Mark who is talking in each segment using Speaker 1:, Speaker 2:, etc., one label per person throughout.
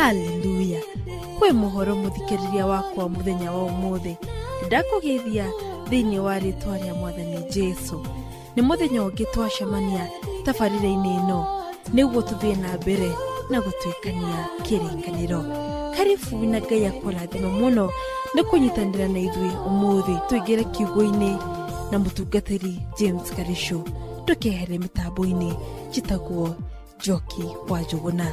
Speaker 1: Haleluya. Kwe muhoro muthikiriria wakwa muthenya wa umuthi. Ndakugeithia thiini wa ritwa ria Mwathani Jesu. Ni muthenya ungi twacemania tabarira-ini ino niguo tuthie na mbere na gutwikania kiringaniro. Karibu na Ngai akurathime muno ni kunyitanira na ithui umuthi tuigire kiugo-ini na mutungatiri James Karisho tukehere mitambo-ini chitagwo Njoki wa Njuguna.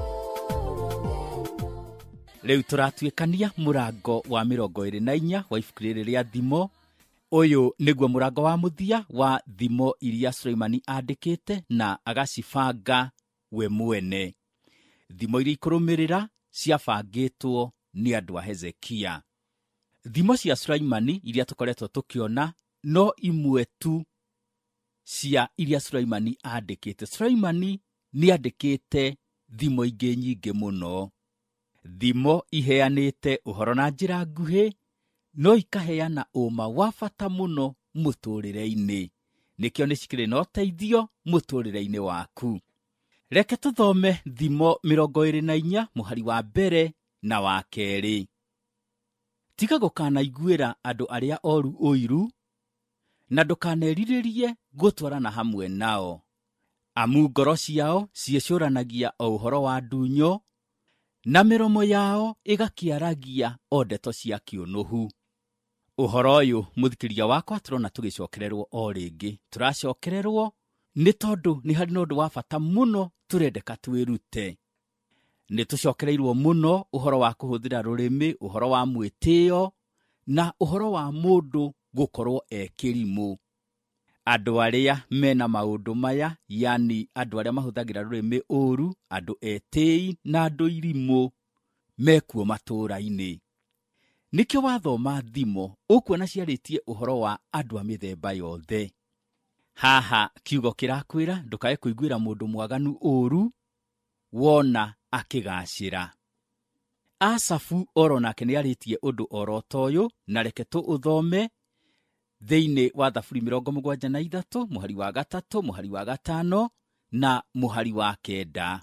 Speaker 2: Leo turatuikania murango wa 24 wa ibuku riri ria thimo. Uyu niguo murango wa muthia wa thimo iria Sulaimani andikite na agacibanga we mwene. Thimo iria ikurumirira ciabangitwo ni andu a Hezekia. Thimo cia Sulaimani iria tukoretwo tukiona no imwe tu cia iria Sulaimani andikite. Sulaimani ni andikite thimo ingi nyingi muno. Thimo iheanite uhoro na njira nguhi no ikaheana uma wa bata muno muturire-ini. Nikio nicikire na uteithio muturire-ini waku. Reke tuthome thimo 24 muhari wa mbere na wa keri. Tiga gukanaiguira andu aria oru uiru na ndukanerirerie gutwarana hamwe nao. Amu ngoro ciao ciecuranagia o uhoro wa ndunyo na miromo yao igakiaragia o ndeto cia kiunuhu. Uhoro uyu muthikiria wakwa turona tugicokererwo o ringi. Turacokererwo ni tondu ni hari nondu wa bata muno turendeka twirute. Ni tucokereirwo muno uhoro wa kuhuthira rurimi, uhoro wa mwitio na uhoro wa mundu gukorwo ekirimu. Andu aria mena maundu maya, yani andu aria mahuthagira rurimi uru, andu etii na andu irimu mekuo matura-ini. Nikio wathoma thimo ukuona ciaritie uhoro wa andu a mithemba yothe. Haha kiugo kirakwira ndukae kuiguira mundu mwaganu uru wona akigacira. Asafu oronake ni aritie undu orotoyo na reke tu uthome thiini wa Thaburi 73 muhari wa 3 muhari wa 5 na muhari wa 9.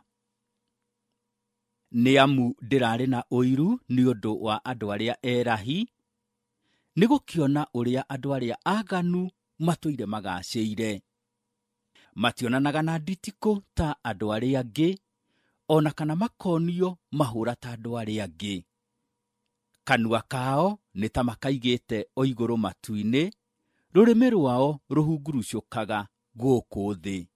Speaker 2: Ni amu ndirari na uiru ni undu wa andu aria erahi, ni gukiona uria andu aria aganu matuire magaciire. Mationanaga na nditiku ta andu aria angi, ona kana makonio mahura ta andu aria angi. Kanua kao ni ta makaigite o iguru matu-ini, rurimi rwao ruhungurucukaga guku thi.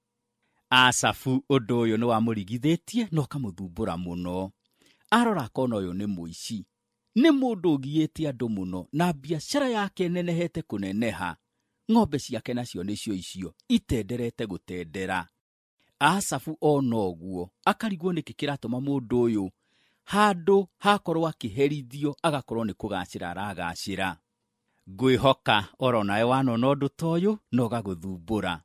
Speaker 2: Asafu undu uyu ni wamurigithitie no kamuthumbura muno. Arora kona uyu ni muici, ni mundu ugiite andu muno na biashara yake nenehete kuneneha. Ng'ombe ciake nacio nicio icio itenderete gutendera. Asafu onoguo akarigwo niki kiratuma mundu uyu handu hakorwo akiherithio agakorwo ni kugacira aragacira. Ngwihoka oronae wanona undu toyu no gaguthumbura.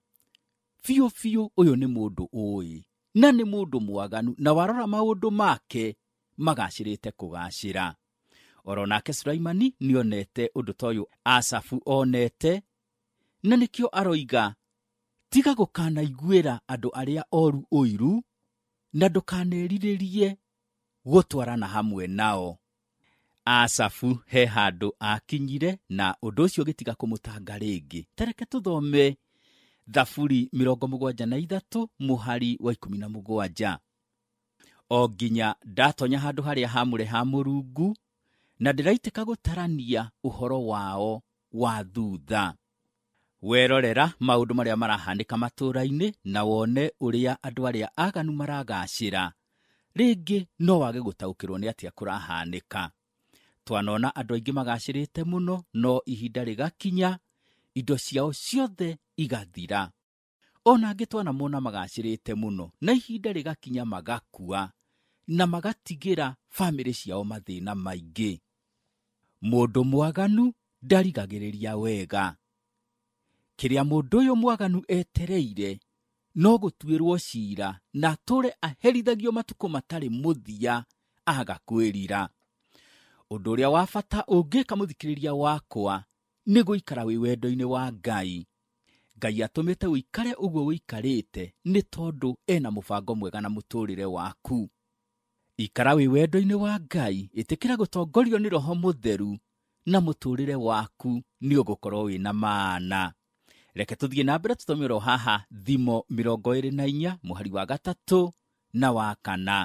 Speaker 2: Fiu uyu ni mundu ui na ni mundu mwaganu na warora maundu make magacirite kugacira. Oronake Sulaimani nionete undu toyu Asafu onete, na nikio aroiga tiga gukanaiguira andu aria oru uiru na ndukanerirerie gutwarana hamwe nao. Asafu he handu akinyire na undu ucio gitiga kumutanga ringi. Tereke tuthome Thaburi 73 muhari wa 17. O nginya ndatonya handu haria hamure ha Murungu na ndiraiteka gutarania uhoro wao wa thutha. Werorera maundu maria marahandika matura-ini na wone uria andu aria aganu maragacira. Ringi no wage gutaukirwo ni atia kurahanika. Twanona andu aingi magacirite muno no ihinda rigakinya indo ciao ciothe igathira. Ona angi twana mona magacirite muno na ihinda rigakinya magakua na magatigira family ciao mathina maingi. Mundu mwaganu ndarigagiriria wega. Kiria mundu uyu mwaganu etereire no gutuirwo cira na tore aherithagio matuko matari muthia agakwirira. Undu uria wa bata ungika muthikiriria wakwa ni guikara wi wendo-ini wa Ngai. Ngai atumite wikare uguo wikarite ni tondu ena mubango mwega na muturire waku. Ikara wĩ wendo-inĩ wa Ngai, ĩtĩkĩra gũtongorio nĩ Roho Mũtheru, na mũtũũrĩre waku nĩ ũgũkorwo wĩna maana. Reke tũthiĩ na mbere tũthome haha Thimo 24 mũhari wa 3 na wa 4.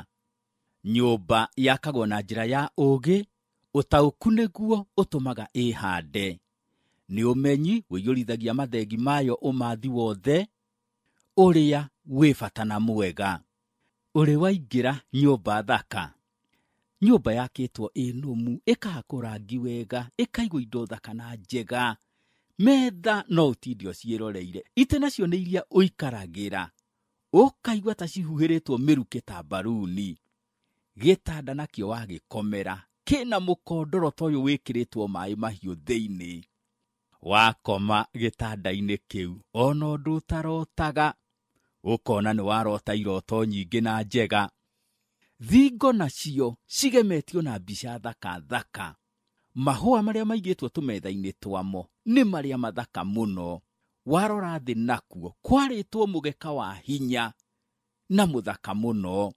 Speaker 2: Nyũmba yakagwo na njĩra ya ũũgĩ, ũtaũku nĩguo ũtũmaga ĩhande. Nĩ ũmenyi wĩiyũrithagia mathengi mayo ũmathi wothe, ũrĩa wĩ bata na mwega. Ũrĩ waingĩra nyũmba thaka. Nyũmba yakĩtwo ĩnũmu, ĩkahakwo rangi wega, ĩkaigwo indo thaka na njega. Metha no ũtinde ũciĩroreire. Itĩ nacio nĩ iria ũikaragĩra, ũkaigua ta cihuhĩrĩtwo mĩrukĩ ta mbaruni. Gĩtanda nakĩo wagĩkomera, kĩna mũkondoro ta ũyũ wĩkĩrĩtwo maĩ mahiũ thĩinĩ. Wakoma gĩtanda-inĩ kĩu, ona ũndũ ũtarotaga, ũkona nĩ warota iroto nyingĩ na njega. Thingo nacio cigemetio na mbica thaka thaka. Mahũa marĩa maigĩtwo tũmetha-inĩ twamo nĩ marĩa mathaka mũno. Warora thĩ nakuo, kwarĩtwo mũgeka wa hinya na mũthaka mũno.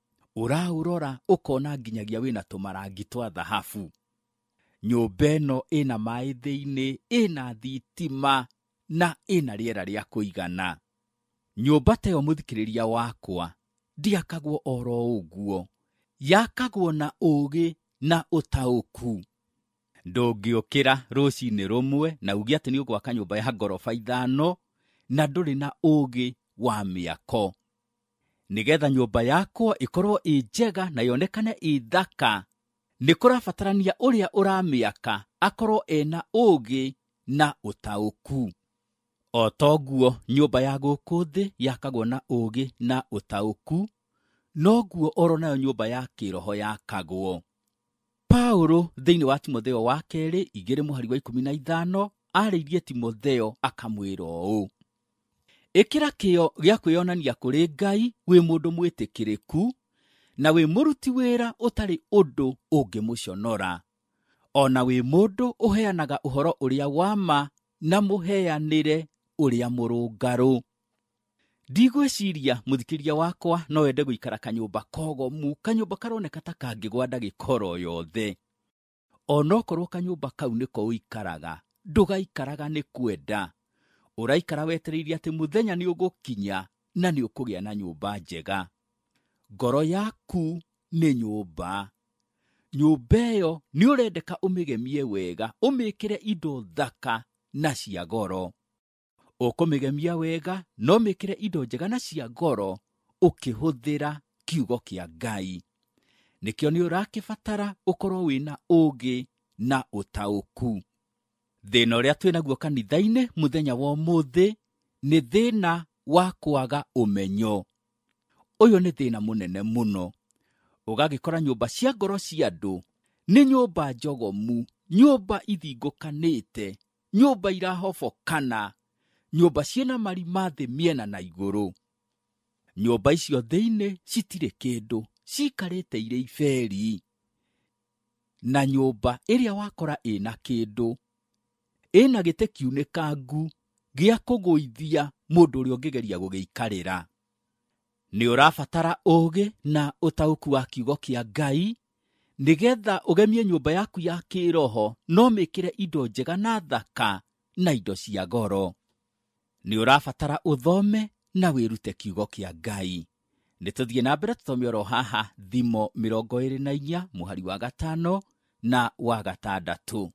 Speaker 2: Ũraũrora ũkona nginyagia wĩna tũmarangi twa thahabu. Nyũmba ĩno ĩna maĩ thĩinĩ, ĩna thitima na ĩna rĩera rĩa kũigana. Nyũmba ta ĩyo mũthikĩrĩria wakwa, ndiakagwo oro ũguo. Yakagwo na ũũgĩ na ũtaũku. Ndũngĩũkĩra rũcinĩ rũmwe na uge atĩ nĩ ũgwaka nyũmba ya ngoroba 5 na ndũrĩ na ũũgĩ wa mĩako. Nĩgetha nyũmba yakwa ĩkorwo ĩ njega na yonekane ĩ thaka, nĩ kũrabatarania ũrĩa ũramĩaka akorwo ena ũũgĩ na ũtaũku. O toguo nyũmba ya gũkũ thĩ yakagwo na ũũgĩ na ũtaũku, noguo oro nayo nyũmba ya kĩroho yakagwo. Paulo thĩinĩ wa Timotheo wa 2 2 mũhari wa 15 arĩirie Timotheo akamwĩra ũũ: ĩkĩra kĩyo gĩa kwĩonania kũrĩ Ngai wĩ mũndũ mwĩtĩkĩrĩku, na wĩ mũruti wĩra ũtarĩ ũndũ ũngĩmũconora, ona wĩ mũndũ ũheanaga ũhoro ũrĩa wa ma na mũheanĩre ũrĩa mũrũngarũ. Ndigwĩciria mũthikĩria wakwa no wende gũikara kanyũmba kogomu, kanyũmba karoneka ta kangĩgwa ndagĩkoro yothe. Onokorwo kanyũmba kau nĩko ũikaraga, ndũgaikaraga nĩ kwenda. Ũraikara wetereirie atĩ mũthenya nĩ ũgũkinya na nĩ ũkũgĩa na nyũmba njega. Ngoro yaku nĩ nyũmba. Nyũmba ĩyo nĩ ũrendeka ũmĩgemie wega, ũmĩkĩre indo thaka na cia goro. Ũkũmĩgemia wega, no mĩkĩre indo njega na cia goro, ũkĩhũthĩra kiugo kĩa Ngai. Nĩkĩo nĩ ũrakĩbatara ũkorwo wĩna ũũgĩ na ũtaũku. Thĩna ũrĩa twĩ naguo kanitha-inĩ mũthenya wa ũmũthĩ nĩ thĩna wa kwaga ũmenyo. Ũyũ nĩ thĩna mũnene mũno. Ũgagĩkora nyũmba cia ngoro cia andũ nĩ nyũmba njogomu, nyũmba ithingũkanĩte, nyũmba irahobokana, nyũmba ciĩna marima thĩ mĩena na igũrũ. Nyũmba icio thĩinĩ citirĩ kĩndũ, cikarĩte irĩ iberi. Na nyũmba ĩrĩa wakora ĩna kĩndũ, ĩna gĩtĩ kiunĩkangu gĩa kũgũithia mũndũ ũrĩa ũngĩgeria gũgĩikarĩra. Nĩ ũrabatara ũũgĩ na ũtaũku wa kiugo kĩa Ngai, nĩgetha ũgemie nyũmba yaku ya kĩroho, no mĩkĩre indo njega na thaka na indo cia goro. Nĩ ũrabatara ũthome na wĩrute kiugo kĩa Ngai. Nĩtũthiĩ na mbere tũthome oro haha Thimo 24 mũhari wa 5 na wa 6.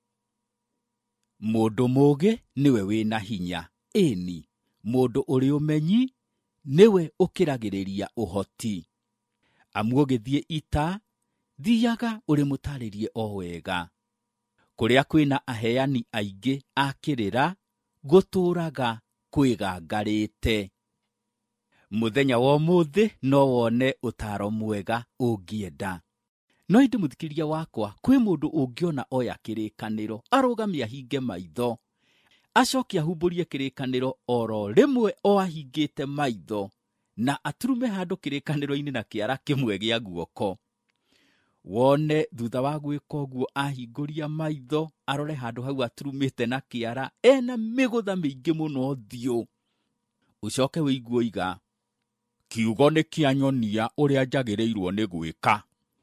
Speaker 2: Mũndũ mũũgĩ nĩwe wĩna hinya, ĩni mũndũ ũrĩ ũmenyi nĩwe ũkĩragĩrĩria ũhoti. Amu ũgĩthiĩ ita, thiaga ũrĩ mũtarĩrie o wega. Kũrĩa kwĩna aheani aingĩ akĩrĩra, gũtũũraga kwĩgangarĩte. Mũthenya wa ũmũthĩ no wone ũtaro mwega ũngĩenda. No indi mũthikĩria wakwa, kwĩ mũndũ ũngĩona oya kĩrĩkanĩro, arũgamia hinge maitho, acoke ahumbũrie kĩrĩkanĩro oro rĩmwe o ahingĩte maitho, na aturume handũ kĩrĩkanĩro-inĩ na kĩara kĩmwe gĩa guoko. Wone thutha wa gwĩka ũguo ahingũria maitho, arore handũ hau aturumĩte na kĩara, ena mĩgũtha mĩingĩ mũno thiũ. Ucoke wĩigue oiga, kiugo nĩ kĩanyonia ũrĩa njagĩrĩirwo nĩ gwĩka.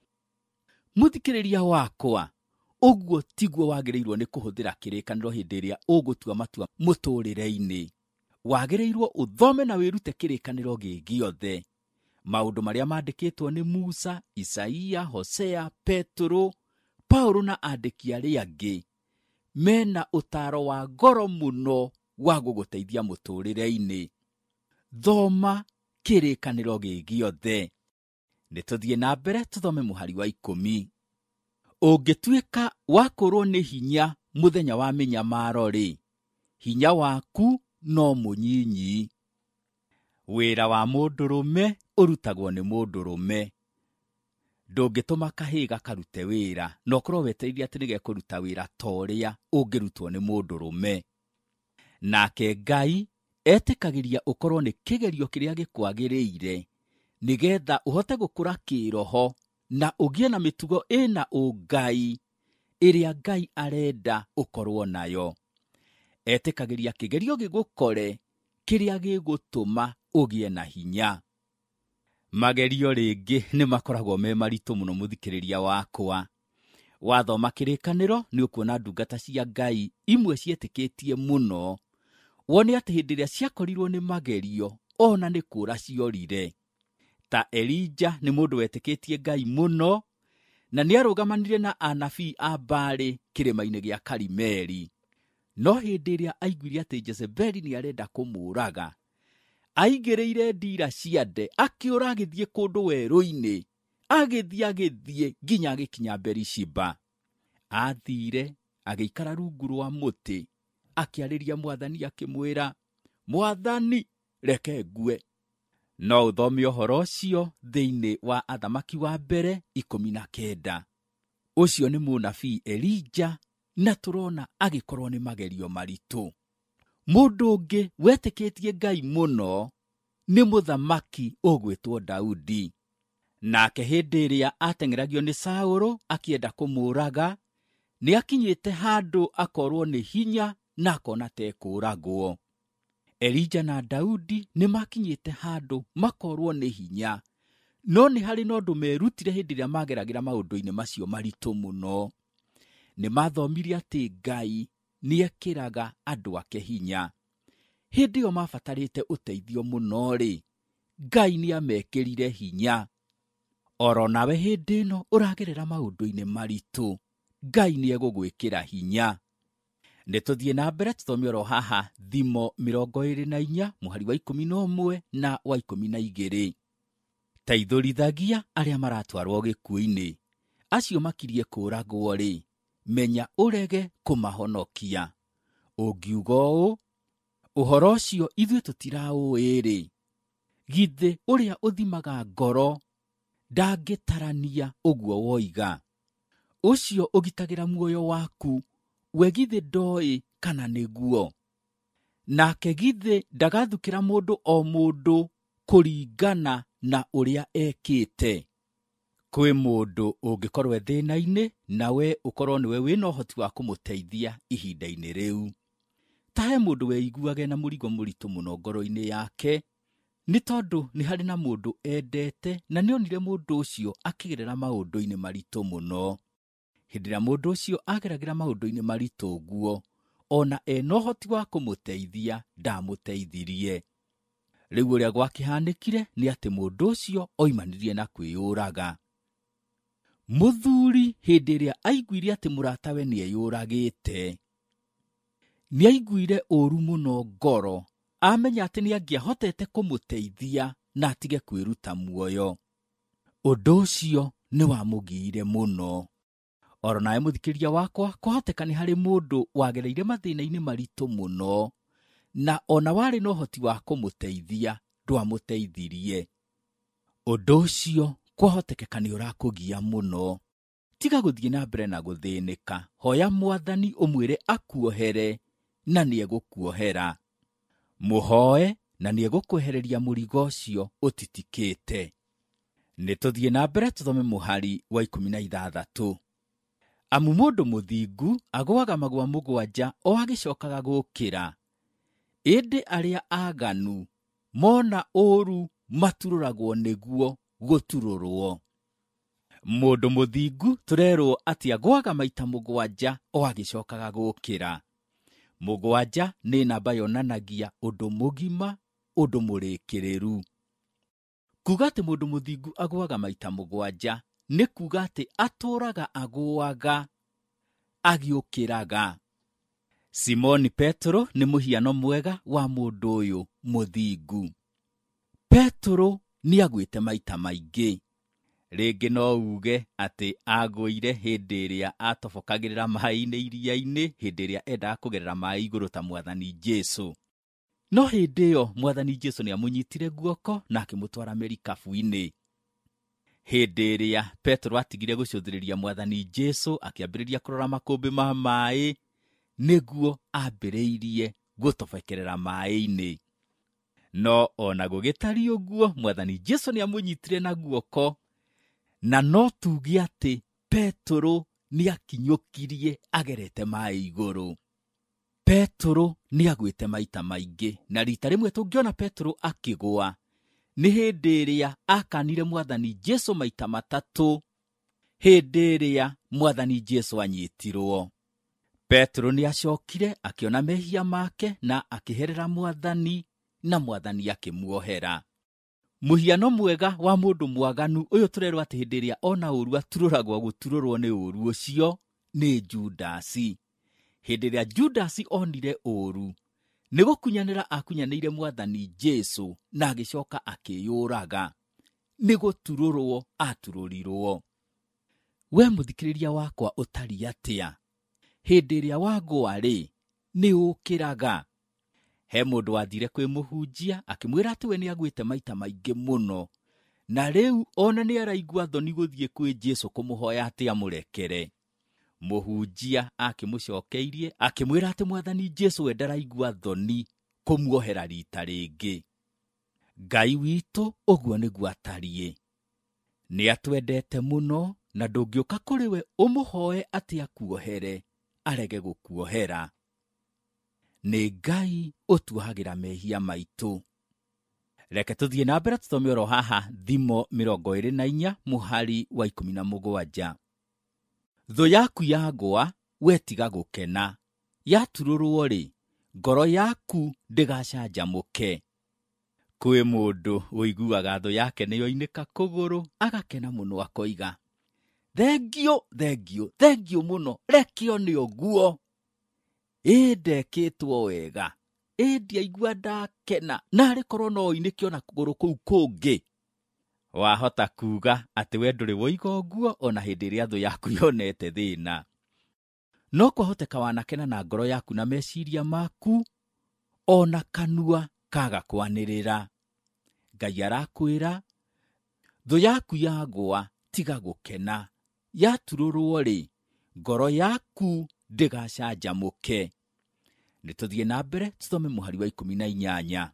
Speaker 2: Mũthikĩrĩria wakwa, ũguo tiguo wagĩrĩirwo nĩ kũhũthĩra kĩrĩkanĩro hĩndĩ ĩrĩa ũgũtua matua mũtũũrĩre-inĩ. Wagĩrĩirwo ũthome na wĩrute kĩrĩkanĩro gĩothe. Maũndũ marĩa mandĩkĩtwo nĩ Musa, Isaia, Hosea, Petro, Paulo na andĩki arĩa angĩ mena ũtaaro wa goro mũno wa gũgũteithia mũtũũrĩre-inĩ. Thoma kĩrĩkanĩro gĩothe. Nĩtũthiĩ na mbere tũthome mũhari wa 10. Ũngĩtuĩka wakũrwo nĩ hinya mũthenya wa mĩnyamaro-rĩ, hinya waku no mũnyinyi. Wĩra wa mũndũrũme ũrutagwo nĩ mũndũrũme. Ndũngĩtũma kahĩĩ gakarute wĩra na ũkorwo wetereire atĩ nĩgekũruta wĩra ta ũrĩa ũngĩrutwo nĩ mũndũrũme. Nake Ngai etĩkagĩria ũkorwo nĩ kĩgerio kĩrĩa gĩkwagĩrĩire, nĩgetha ũhote gũkũra kĩroho na ũgĩe na mĩtugo ĩna ũngai ĩrĩa Ngai arenda ũkorwo nayo. Etĩkagĩria kĩgerio gĩgũkore kĩrĩa gĩgũtũma ũgĩe na hinya. Magerio rĩngĩ nĩ makoragwo me maritũ mũno mũthikĩrĩria wakwa. Wathoma kĩrĩkanĩro nĩ ũkuona ndungata cia Ngai imwe cietĩkĩtie mũno, wone atĩ hĩndĩ ĩrĩa ciakorirwo nĩ magerio ona nĩ kũũra ciorire. Ta Elija nĩ mũndũ wetĩkĩtie Ngai mũno, na nĩ arũgamanire na anabii a Baali kĩrĩma-inĩ gĩa Karimeli. No hĩndĩ ĩrĩa aiguire atĩ Jezebeli nĩ arenda kũmũũraga, aigĩrĩire ndiira ciande, akĩũra agĩthiĩ kũndũ werũ-inĩ, agĩthiĩ nginya agĩkinya Berishiba. Athire agĩikara rungu rwa mũtĩ, akĩarĩria Mwathani akĩmwĩra, Mwathani, reke ngue. No ũthome ũhoro ũcio thĩinĩ wa Athamaki wa mbere 19. Ũcio nĩ mũnabii Elija, na tũrona agĩkorwo nĩ magerio maritũ. Mũndũ ũngĩ wetĩkĩtie Ngai mũno nĩ mũthamaki ũgwĩtwo Daudi. Nake hĩndĩ ĩrĩa ateng'eragio nĩ Saũlũ akĩenda kũmũũraga, nĩ akinyĩte handũ akorwo nĩ hinya na akona tekũũragwo. Elija na Daudi nĩ makinyĩte handũ makorwo nĩ hinya, no nĩ harĩ na ũndũ merutire hĩndĩ ĩrĩa mageragĩra maũndũ-inĩ macio maritũ mũno. Nĩ mathomire atĩ Ngai nĩ ekĩraga andũ ake hinya. Hĩndĩ ĩyo mabatarĩte ũteithio mũno-rĩ, Ngai nĩ amekĩrire hinya. Oro nawe hĩndĩ ĩno ũragerera maũndũ-inĩ maritũ, Ngai nĩ egũgwĩkĩra hinya. Nĩtũthiĩ na mbere tũthome oro haha Thimo 24 mũhari wa 11 na wa 12. Teithũrithagia arĩa maratwarwo gĩkuũ-inĩ, acio makirie kũũragwo-rĩ, menya ũrege kũmahonokia. Ũngiuga ũũ, ũhoro ũcio ithuĩ tũtiraũĩ-rĩ, githĩ ũrĩa ũthimaga ngoro ndangĩtarania ũguo woiga? Ũcio ũgitagĩra muoyo waku, we githĩ ndoĩ kana nĩguo? Nake githĩ ndagathukĩra mũndũ o mũndũ kũringana na ũrĩa ekĩte? Kwĩ mũndũ ũngĩkorwo thĩna-inĩ na we ũkorwo nĩwe wĩna ũhoti wa kũmũteithia ihinda-inĩ rĩu. Tahe mũndũ weiguage na mũrigo mũritũ mũno ngoro-inĩ yake, nĩ tondũ nĩ harĩ na mũndũ endete na nĩ onire mũndũ ũcio akĩgerera maũndũ-inĩ maritũ mũno. Hĩndĩ ĩrĩa mũndũ ũcio ageragĩra maũndũ-inĩ maritũ ũguo, ona ena ũhoti wa kũmũteithia ndamũteithirie. Rĩu ũrĩa gwakĩhanĩkire nĩ atĩ mũndũ ũcio oimanirie na kwĩyũraga. Mũthuri hĩndĩ ĩrĩa aiguire atĩ mũratawe nĩ eyũragĩte, nĩ aiguire ũũru mũno ngoro, amenya atĩ nĩ angĩahotete kũmũteithia na atige kwĩruta muoyo. Ũndũ ũcio nĩ wamũgiire mũno. Oro nawe mũthikĩria wakwa, kwahoteka nĩ harĩ mũndũ wagereire mathĩna-inĩ maritũ mũno, na ona warĩ na ũhoti wa kũmũteithia ndwamũteithirie. Ũndũ ũcio kwahotekeka nĩ ũrakũgia mũno. Tiga gũthiĩ na mbere na gũthĩnĩka, hoya Mwathani ũmwĩre akuohere, na nĩ egũkuohera. Mũhoe na nĩ egũkwehereria mũrigo ũcio ũtitikĩte. Nĩtũthiĩ na mbere tũthome mũhari wa 16. Amu mũndũ mũthingu agũaga magũa 7 o agĩcokaga gũũkĩra. Ĩndĩ arĩa aaganu mona ũũru maturũragwo nĩguo gũturũrwo. Mũndũ mũthingu tũrerwo atĩ agwaga maita 7 o agĩcokaga gũkĩra. 7 nĩ namba yonanagia ũndũ mũgima, ũndũ mũrĩkĩrĩru. Kuga atĩ mũndũ mũthingu agwaga maita 7 nĩ kuga atĩ atũũraga agũaga agĩũkĩraga. Simoni Petro nĩ mũhiano mwega wa mũndũ ũyũ mũthingu. Petro nĩ agwĩte maita maingĩ. Rĩngĩ no uge atĩ agũire hĩndĩ ĩrĩa atobokagĩrĩra maĩ-inĩ iria-inĩ, hĩndĩ ĩrĩa endaga kũgerera maĩ igũrũ ta Mwathani Jesũ. No hĩndĩ ĩyo Mwathani Jesũ nĩ amũnyitire guoko na akĩmũtwara merikabu-inĩ. Hĩndĩ ĩrĩa Petro atigire gũcũthĩrĩria Mwathani Jesũ akĩambĩrĩria kũrora makũmbĩ ma maĩ, nĩguo ambĩrĩirie gũtobekerera maĩ-inĩ. No ona gũgĩtariĩ ũguo, Mwathani Jesũ nĩ amũnyitire na guoko, na no tuge atĩ Petro nĩ akinyũkirie agerete maĩ igũrũ. Petro nĩ agwĩte maita maingĩ, na rita rĩmwe tũngĩona Petro akĩgũa nĩ hĩndĩ ĩrĩa akanire Mwathani Jesũ maita 3, hĩndĩ ĩrĩa Mwathani Jesũ anyitirwo. Petro nĩ acokire akĩona mehia make na akĩherera Mwathani, na Mwathani akĩmuohera. Mũhiano mwega wa mũndũ mwaganu ũyũ tũrerwo atĩ hĩndĩ ĩrĩa ona ũũru aturũragwo gũturũrwo nĩ ũũru ũcio nĩ Judasi. Hĩndĩ ĩrĩa Judasi onire ũũru, nĩ gũkunyanĩra akunyanĩire Mwathani Jesũ na agĩcoka akĩyũraga. Nĩ gũturũrwo aturũrirwo. We mũthikĩrĩria wakwa ũtari atĩa? Hĩndĩ ĩrĩa wagũa-rĩ, nĩ ũkĩraga. He mũndũ wathire kwĩ mũhunjia akĩmwĩra atĩ we nĩ agwĩte maita maingĩ mũno, na rĩu ona nĩ araigua thoni gũthiĩ kwĩ Jesũ kũmũhoya atĩ amũrekere. Mũhunjia akĩmũcokeirie akĩmwĩra atĩ Mwathani Jesũ we ndaraigua thoni kũmuohera rita rĩngĩ. Ngai witũ ũguo nĩguo atariĩ. Nĩ atwendete mũno na ndũngĩũka kũrĩ we ũmũhoe atĩ akuohere arege gũkuohera. Nĩ Ngai ũtuohagĩra mehia maitũ. Reke tũthiĩ na mbere tũthome oro haha Thimo 24 mũhari wa 17. Thũ yaku yagũa, we tiga gũkena. Yaturũrwo-rĩ, ngoro yaku ndĩgacanjamũke. Kwĩ mũndũ ũiguaga thũ yake nĩyoinĩka kũgũrũ, agakena mũno akoiga, thengio, thengio, thengio mũno, rekio nĩ ũguo. Ndekĩtwo wega. Ndiaigua ndakena, narĩ korwo no oinĩke ona kũgũrũ kũu kũngĩ. Wahota kuga atĩ we ndũrĩ woiga ũguo ona hĩndĩ ĩrĩa thũ yaku yonete thĩna. No kwahoteka wanakena na ngoro yaku na meciria maku, ona kanua kaga kwanĩrĩra. Ngai arakwĩra, thũ yaku yagũa tiga gũkena. Yaturũrwo-rĩ, ngoro yaku ndĩgacanjamũke. Nĩtũthiĩ na mbere tũthome mũhari wa 18.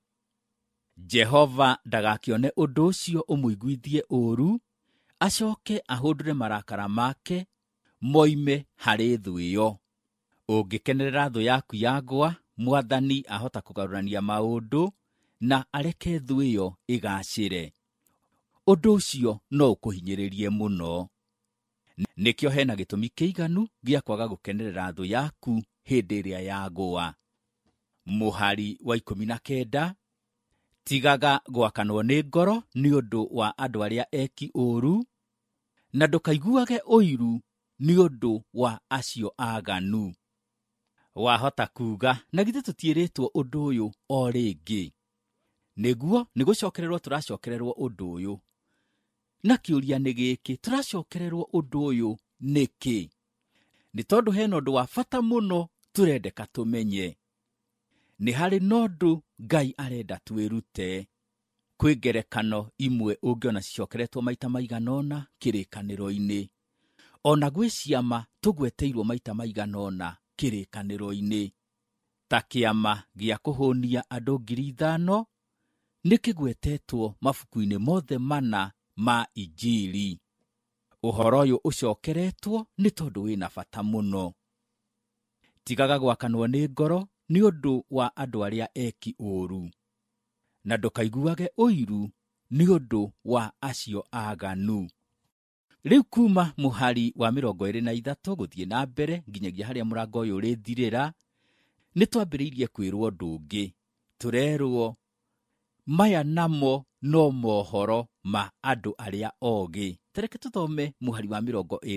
Speaker 2: Jehova ndagakĩone ũndũ ũcio ũmũiguithie ũũru, acoke ahũndũre marakara make moime harĩ thũ ĩyo. Ũngĩkenerera thũ yaku yagũa, Mwathani ahota kũgarũrania maũndũ na areke thũ ĩyo ĩgacĩre. Ũndũ ũcio no ũkũhinyĩrĩrie mũno. Nĩkĩo hena gĩtũmi kĩiganu gĩa kwaga gũkenerera thũ yaku hĩndĩ ĩrĩa yagũa. Mũhari wa 19. Tigaga gwakanwo nĩ ngoro nĩ ũndũ wa andũ arĩa eki ũũru, na ndũkaiguage ũiru nĩ ũndũ wa acio aganu. Wahota kuga, na githĩ tũtiĩrĩtwo ũndũ ũyũ o rĩngĩ? Nĩguo nĩ gũcokererwo tũracokererwo ũndũ ũyũ. Na kĩũria nĩ gĩkĩ, tũracokererwo ũndũ ũyũ nĩkĩ? Nĩ tondũ hena ũndũ wa bata mũno tũrendeka tũmenye. Nĩ harĩ na ũndũ Ngai arenda twĩrute. Kwĩ ngerekano imwe ũngĩona cicokeretwo maita maiganona kĩrĩkanĩro-inĩ. Ona gwĩ ciama tũgweteirwo maita maiganona kĩrĩkanĩro-inĩ. Ta kĩama gĩa kũhũnia andũ 5,000 nĩ kĩgwetetwo mabuku-inĩ mothe 4 ma Injili. Ũhoro ũyũ ũcokeretwo nĩ tondũ wĩna bata mũno. Tigaga gwakanwo nĩ ngoro nĩ ũndũ wa andũ arĩa eki ũũru, na ndũkaiguage ũiru nĩ ũndũ wa acio aganu. Rĩu kuma mũhari wa 23 gũthiĩ na mbere nginyagia harĩa mũrango ũyũ ũrĩthirĩra, nĩ twambĩrĩirie kwĩrwo ũndũ ũngĩ. Tũrerwo maya namo no mohoro ma andũ arĩa ogĩ. Tereke tũthome mũhari wa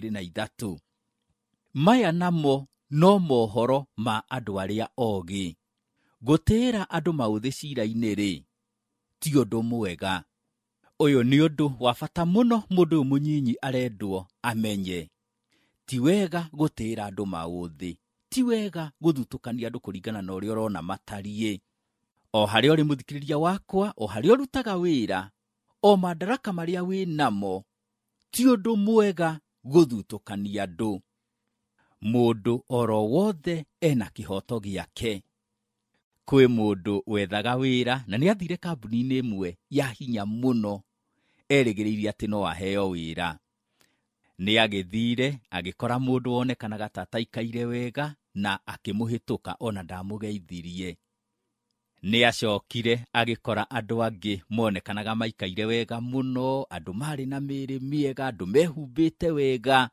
Speaker 2: 23. Maya namo no mohoro ma andũ arĩa ogĩ. Gũtĩĩra andũ maũthĩ ciira-inĩ-rĩ, ti ũndũ mwega. Ũyũ nĩ ũndũ wa bata mũno mũndũ ũyũ mũnyinyi arendwo amenye. Ti wega gũtĩĩra andũ maũthĩ. Ti wega gũthutũkania andũ kũringana na ũrĩa ũrona matariĩ. O harĩa ũrĩ mũthikĩrĩria wakwa, o harĩa ũrutaga wĩra, o madaraka marĩa wĩ namo, ti ũndũ mwega gũthutũkania andũ. Mũndũ oro wothe ena kĩhoto gĩake. Kwĩ mũndũ wethaga wĩra na nĩ athire kambuni-inĩ ĩmwe ya hinya mũno, erĩgĩrĩire atĩ no aheo wĩra. Nĩ agĩthire agĩkora mũndũ wonekanaga ta ataikaire wega na akĩmũhĩtũka ona ndamũgeithirie. Nĩ acokire agĩkora andũ angĩ monekanaga maikaire wega mũno, andũ marĩ na mĩĩrĩ mĩega, andũ mehumbĩte wega.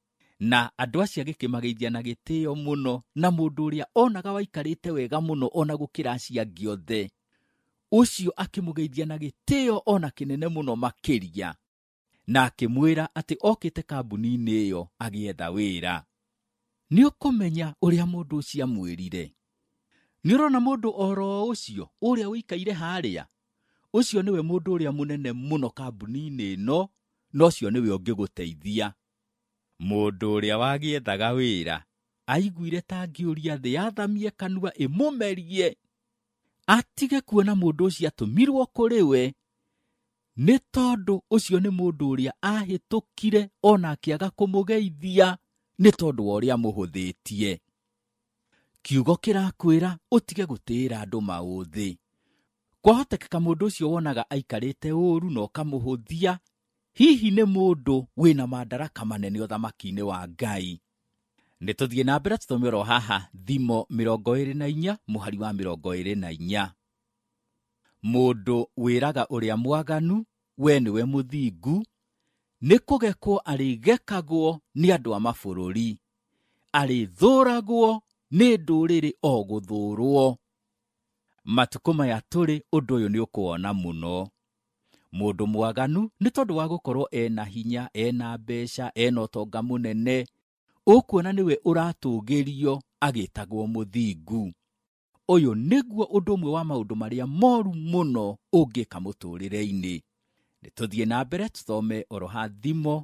Speaker 2: Na andũ acio agĩkĩmageithia na gĩtĩo mũno, na mũndũ ũrĩa onaga waikarĩte wega mũno ona gũkĩra acio angĩ othe, ũcio akĩmũgeithia na gĩtĩo ona kĩnene mũno makĩria, na akĩmwĩra atĩ okĩte kambuni-inĩ ĩyo agĩetha wĩra. Nĩ ũkũmenya ũrĩa mũndũ ũcio amwĩrire. Nĩ ũrona mũndũ oro ũcio ũrĩa wĩikaire harĩa, ũcio nĩwe mũndũ ũrĩa mũnene mũno kambuni-inĩ ĩno, na ũcio nĩwe ũngĩgũteithia. Mũndũ ũrĩa wagĩethaga wĩra aiguire ta angĩũria thĩ yathamie kanua ĩmũmerie, atige kuona mũndũ ũcio atũmirwo kũrĩ we, nĩ tondũ ũcio nĩ mũndũ ũrĩa ahĩtũkire ona akĩaga kũmũgeithia nĩ tondũ wa ũrĩa mũhũthĩtie. Kiugo kĩrakwĩra ũtige gũtĩĩra andũ maũthĩ. Kwahotekeka mũndũ ũcio wonaga aikarĩte ũũru na ũkamũhũthia, hihi nĩ mũndũ wĩna madaraka manene ũthamaki-inĩ wa Ngai. Nĩ tũthiĩ na mbere tũthome oro haha Thimo 24 mũhari wa 24. Mũndũ wĩraga ũrĩa mwaganu, we nĩwe mũthingu, nĩ kũgekwo arĩgekagwo nĩ andũ a mabũrũri, arĩthũragwo nĩ ndũrĩrĩ o gũthũrwo. Matukũ maya tũrĩ ũndũ ũyũ nĩ ũkuona mũno. Mũndũ mwaganu nĩ tondũ wa gũkorwo ena hinya, ena mbeca, ena ũtonga mũnene, ũkuona nĩwe ũratũgĩrio agĩtagwo mũthingu. Ũyũ nĩguo ũndũ ũmwe wa maũndũ marĩa moru mũno ũngĩka mũtũrĩre-inĩ. Nĩ tũthiĩ na mbere tũthome oro ha Thimo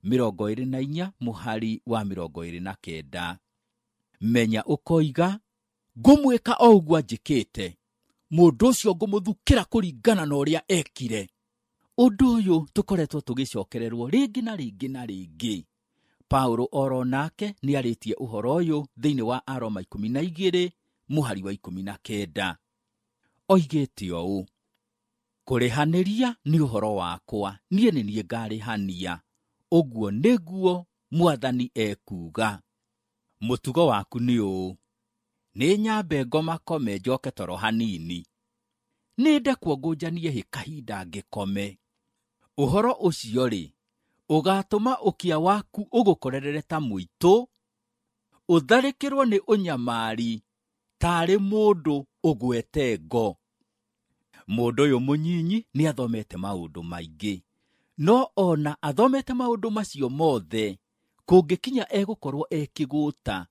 Speaker 2: 24 mũhari wa 29. Menya ũkoiga, ngũmwĩka o ũguo njĩkĩte, mũndũ ũcio ngũmũthukĩra kũringana na ũrĩa ekire. Ũndũ ũyũ tũkoretwo tũgĩcokererwo rĩngĩ na rĩngĩ na rĩngĩ. Paulo oro nake nĩ arĩtie ũhoro ũyũ thĩinĩ wa Aroma 12 mũhari wa 19. Oigĩte ũũ, kũrĩhanĩria nĩ ũhoro wakwa, niĩ nĩ niĩ ngarĩhania, ũguo nĩguo Mwathani ekuuga. Mũtugo waku nĩ ũũ, nĩ nyambe ngoma kome njoke toro hanini, nĩnde kuongũnjanie hĩ kahinda ngĩkome. Ũhoro ũcio-rĩ, ũgatũma ũkia waku ũgũkorerere ta mũitũ, ũtharĩkĩrwo nĩ ũnyamari tarĩ mũndũ ũgwete ngo. Mũndũ ũyũ mũnyinyi nĩ athomete maũndũ maingĩ, no ona athomete maũndũ macio mothe, kũngĩkinya egũkorwo ekĩgũta,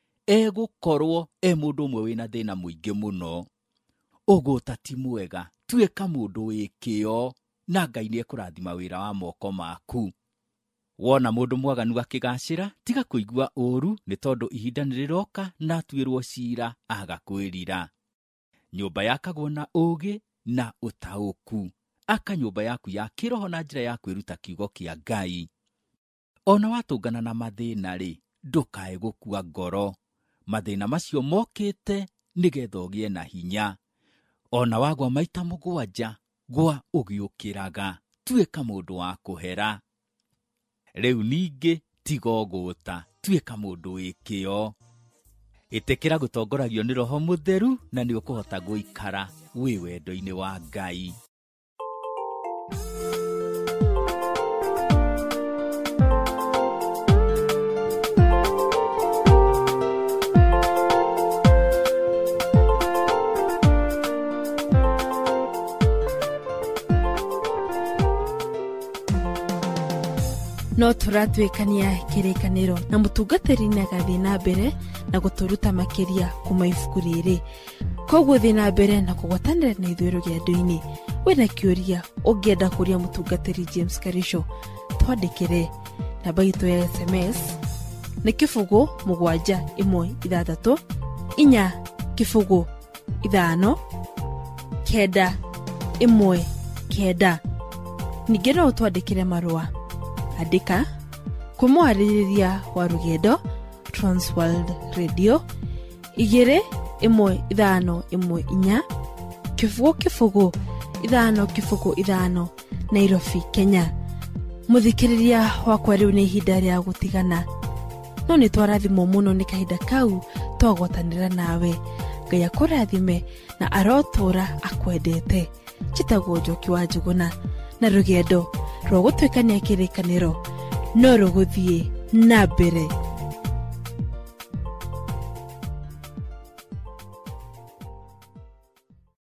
Speaker 2: egũkorwo mũndũ ũmwe wĩna thĩna mũingĩ mũno. Ũgũta ti mwega, tuĩka mũndũ wĩkĩo, na Ngai nĩ ekũrathima wĩra wa moko maku. Wona mũndũ mwaganu akĩgacĩra, tiga kũigua ũũru, nĩ tondũ ihinda nĩ rĩroka na atuĩrwo ciira agakwĩrira. Nyũmba yakagwo na ũũgĩ na ũtaũku. Aka nyũmba yaku ya kĩroho na njĩra ya kwĩruta kiugo kĩa Ngai. Ona watũngana na mathĩna-rĩ, ndũkae gũkua ngoro. Mathĩna macio mokĩte nĩgetha ũgĩe na hinya. Ona wagwa maita 7, gwa ũgĩũkĩraga, tuĩka mũndũ wa kũhera. Rĩu ningĩ tiga ũgũta, tuĩka mũndũ wĩkĩo. Ĩtĩkĩra gũtongoragio nĩ Roho Mũtheru na nĩ ũkũhota gũikara wĩ wendo-inĩ wa Ngai.
Speaker 1: no turatwikania kirikaniro na mutungatiri na gathi na mbere na guturuta makiria kuma ibuku riri. Koguo thi na mbere na kugwatanira na ithuiro giandu-ini. Wena kiuria ungienda kuria mutungatiri James Karisho, twandikire namba itu ya SMS ni kifugu 716 inya kifugu 5 kenda 19. Ningĩ no twandĩkĩre marũa. Andĩka kũmwarĩrĩria wa rũgendo Transworld Radio 21514 kifugu 555 Nairobi, Kenya. Muthikĩrĩria wakwa rĩu nĩ ihinda rĩa gũtigana, no nĩ twarathimwo mũno nĩ kahinda kau twagwatanĩra nawe. Ngai akũrathime na arotũra akwendete. Njĩtagwo Njoki wa Njũgũna, na rũgendo rwa gũtuĩkania kĩrĩkanĩro no rũgũthiĩ na mbere.